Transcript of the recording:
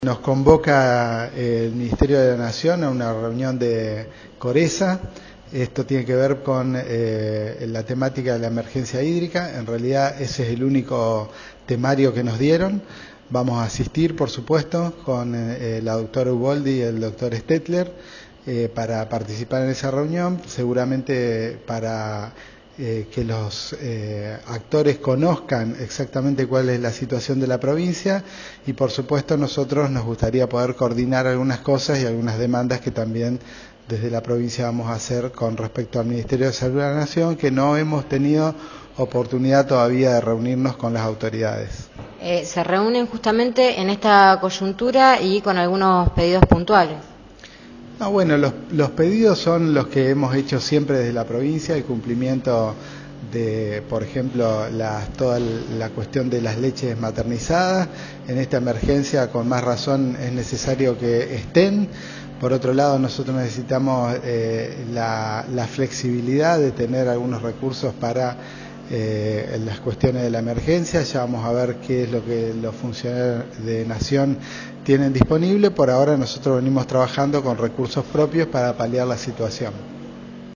Nos convoca el Ministerio de la Nación a una reunión de CORESA. Esto tiene que ver con la temática de la emergencia hídrica. En realidad ese es el único temario que nos dieron. Vamos a asistir, por supuesto, con la doctora Uboldi y el doctor Stetler para participar en esa reunión, seguramente para que los actores conozcan exactamente cuál es la situación de la provincia y por supuesto nosotros nos gustaría poder coordinar algunas cosas y algunas demandas que también desde la provincia vamos a hacer con respecto al Ministerio de Salud de la Nación, que no hemos tenido oportunidad todavía de reunirnos con las autoridades. Se reúnen justamente en esta coyuntura y con algunos pedidos puntuales. No, bueno, los pedidos son los que hemos hecho siempre desde la provincia, el cumplimiento de, por ejemplo, toda la cuestión de las leches maternizadas. En esta emergencia, con más razón, es necesario que estén. Por otro lado, nosotros necesitamos la flexibilidad de tener algunos recursos para las cuestiones de la emergencia. Ya vamos a ver qué es lo que los funcionarios de Nación tienen disponible. Por ahora nosotros venimos trabajando con recursos propios para paliar la situación.